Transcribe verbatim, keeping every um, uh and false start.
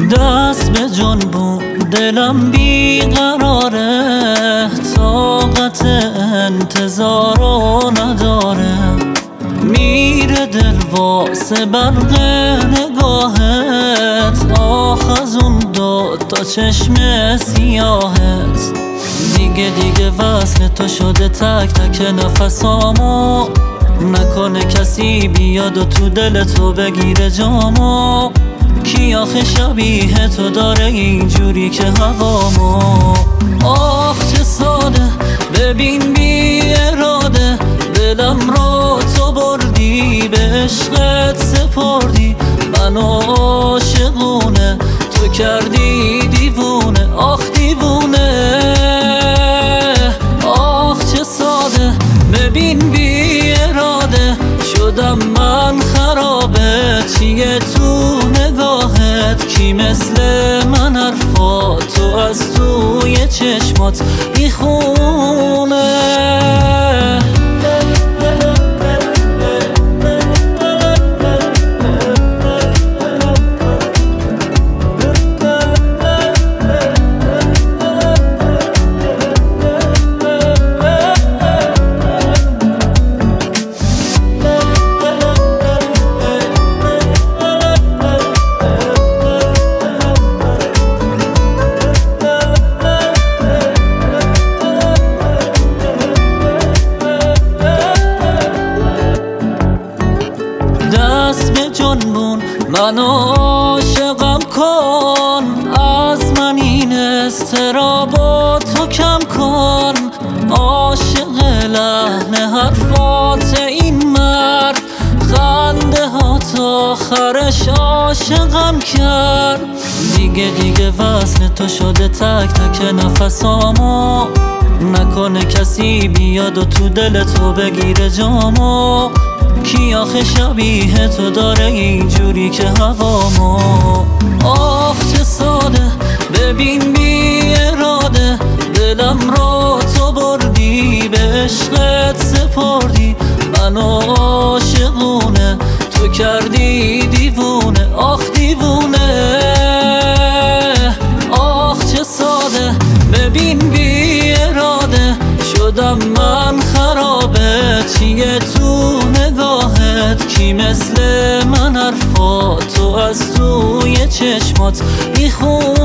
دست به جنبون دلم بیقراره، طاقت انتظارو نداره. میره دل واسه برق نگاهت، آخ از اون دو تا چشم سیاهت. دیگه دیگه وصل تو شده تک تک نفسامو، نکنه کسی بیاد و تو دل تو بگیره جامو. کی آخه شبیه تو داره اینجوری که هوامو؟ آخ چه ساده، ببین بی اراده دلم رو تو بردی، به عشقت سپردی منو عاشقونه، تو کردی دیوونه، آخ دیوونه. آخ چه ساده، ببین بی اراده شدم من خرابه. چیه تو نگاهت، کی مثل من حرفاتو از توی چشمات میخونه؟ دست به جنبون منو عاشقم کن، از من این اضطرابو تو کم کن. عاشق لحن حرفات این مرد، خنده ها تا آخرش عاشقم کرد. دیگه دیگه وصل تو شده تک تک نفسامو، نکنه کسی بیاد و تو دل تو بگیره جامو. کی آخه شبیه تو داره اینجوری که هوامو؟ آخ چه ساده، ببین بی اراده دلم رو تو بردی، به عشقت سپردی منو عاشقونه، تو کردی دیوونه، آخ دیوونه. آخ چه ساده، ببین بی اراده شدم من خرابه. چیه تو نگاهت، کی مثل من حرفاتو از توی چشمات میخونه؟